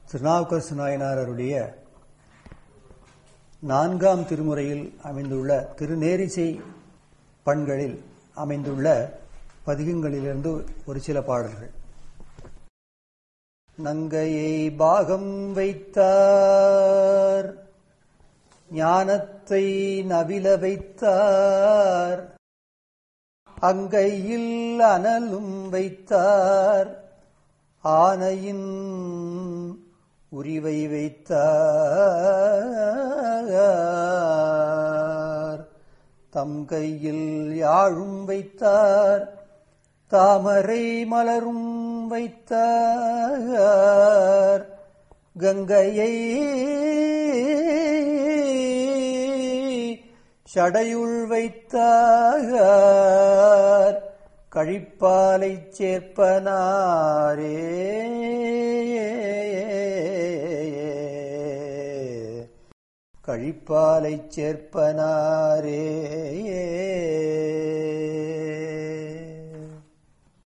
திருநாவுக்கரசு நாயனார் அருளிய 4ஆம் திருமுறையில் அமைந்துள்ள திருநேரிசை பண்களில் அமைந்துள்ள பதிகங்களிலிருந்து ஒரு சில பாடல்கள். நங்கையை பாகம் வைத்தார், ஞானத்தை நவில வைத்தார், அங்கையில் அனலும் வைத்தார், ஆனையின் உரிவை வைத்தார், தம் கையில் யாழும் வைத்தார், தாமரை மலரும் வைத்தார், கங்கையை சடையுள் வைத்தார், கழிப்பாலைச் சேர்ப்பனாரே. கழிப்பாலைச் சேர்ப்பனாரே.